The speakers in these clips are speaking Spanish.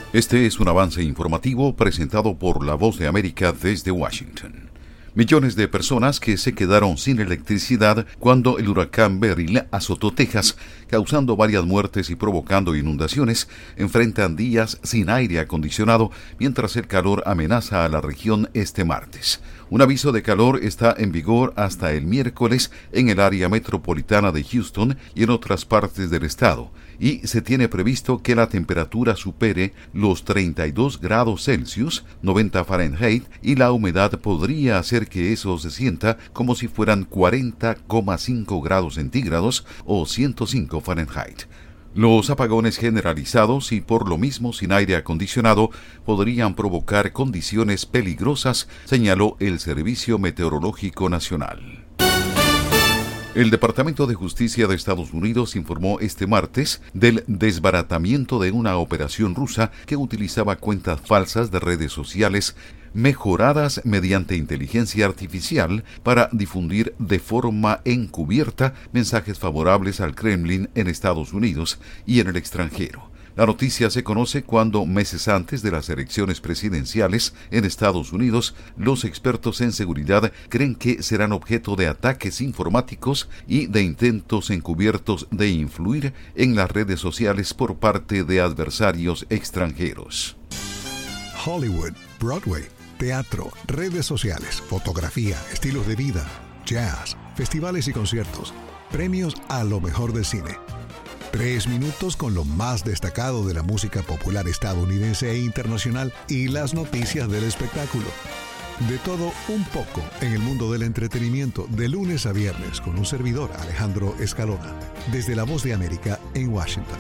Este es un avance informativo presentado por La Voz de América desde Washington. Millones de personas que se quedaron sin electricidad cuando el huracán Beryl azotó Texas, causando varias muertes y provocando inundaciones, enfrentan días sin aire acondicionado mientras el calor amenaza a la región este martes. Un aviso de calor está en vigor hasta el miércoles en el área metropolitana de Houston y en otras partes del estado, y se tiene previsto que la temperatura supere los 32 grados Celsius, 90 Fahrenheit, y la humedad podría hacer que eso se sienta como si fueran 40,5 grados centígrados o 105 Fahrenheit. Los apagones generalizados y por lo mismo sin aire acondicionado podrían provocar condiciones peligrosas, señaló el Servicio Meteorológico Nacional. El Departamento de Justicia de Estados Unidos informó este martes del desbaratamiento de una operación rusa que utilizaba cuentas falsas de redes sociales mejoradas mediante inteligencia artificial para difundir de forma encubierta mensajes favorables al Kremlin en Estados Unidos y en el extranjero. La noticia se conoce cuando, meses antes de las elecciones presidenciales en Estados Unidos, los expertos en seguridad creen que serán objeto de ataques informáticos y de intentos encubiertos de influir en las redes sociales por parte de adversarios extranjeros. Hollywood, Broadway, teatro, redes sociales, fotografía, estilos de vida, jazz, festivales y conciertos, premios a lo mejor del cine. 3 minutos con lo más destacado de la música popular estadounidense e internacional y las noticias del espectáculo. De todo un poco en el mundo del entretenimiento de lunes a viernes con un servidor, Alejandro Escalona, desde La Voz de América en Washington.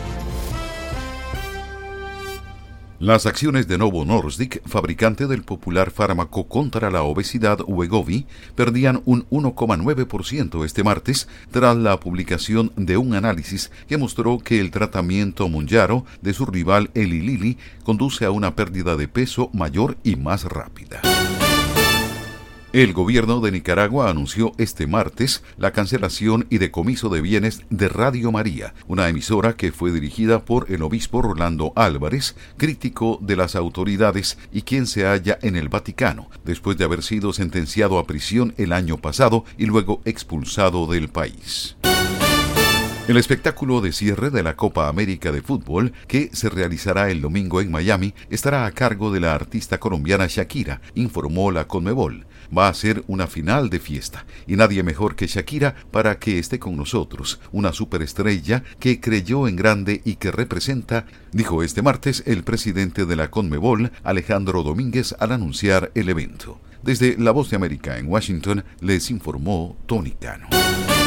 Las acciones de Novo Nordisk, fabricante del popular fármaco contra la obesidad Wegovy, perdían un 1,9% este martes tras la publicación de un análisis que mostró que el tratamiento Mounjaro de su rival Eli Lilly conduce a una pérdida de peso mayor y más rápida. El gobierno de Nicaragua anunció este martes la cancelación y decomiso de bienes de Radio María, una emisora que fue dirigida por el obispo Rolando Álvarez, crítico de las autoridades y quien se halla en el Vaticano, después de haber sido sentenciado a prisión el año pasado y luego expulsado del país. El espectáculo de cierre de la Copa América de Fútbol, que se realizará el domingo en Miami, estará a cargo de la artista colombiana Shakira, informó la Conmebol. Va a ser una final de fiesta, y nadie mejor que Shakira para que esté con nosotros, una superestrella que creyó en grande y que representa, dijo este martes el presidente de la Conmebol, Alejandro Domínguez, al anunciar el evento. Desde La Voz de América en Washington, les informó Tony Cano.